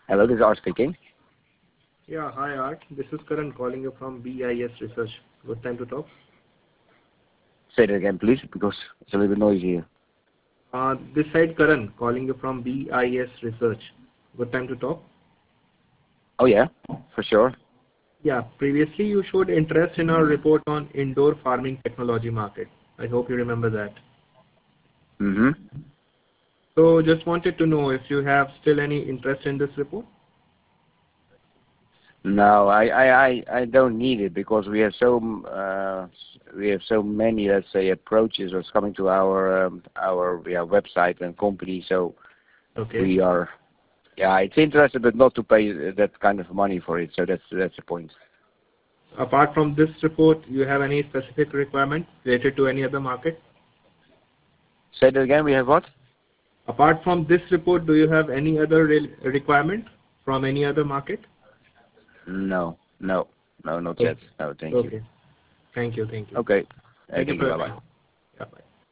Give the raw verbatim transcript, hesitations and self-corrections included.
Hello, this is Art speaking. Yeah, hi Art. This is Karan calling you from B I S Research. Good time to talk. Say that again, please, because it's a little bit noisy here. Uh, this side Karan calling you from B I S Research. Good time to talk. Oh yeah, for sure. Yeah, previously you showed interest in our report on indoor farming technology market. I hope you remember that. Mm-hmm. So just wanted to know if you have still any interest in this report. No, I, I, I, I don't need it because we have so uh, we have so many, let's say, approaches that's coming to our um, our yeah, website and company. So Okay. we are, yeah, it's interested, but not to pay that kind of money for it. So that's that's the point. Apart from this report, you have any specific requirement related to any other market? Say that again. We have what? Apart from this report, do you have any other re requirement from any other market? No, no, no, not yet. Okay. No, thank you. Okay. Thank you. Thank you. Okay, uh, Thank you thank for you. your Bye bye. time. Yeah, bye.